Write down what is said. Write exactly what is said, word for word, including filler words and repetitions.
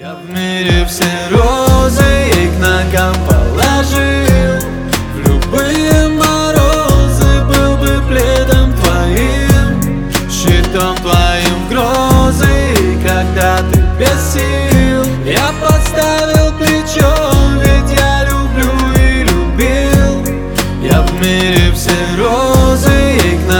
Я в мире все розы и к ногам положил. В любые морозы был бы пледом твоим, щитом твоим грозы. И когда ты без сил, я подставил плечо, ведь я люблю и любил. Я в мире все розы и к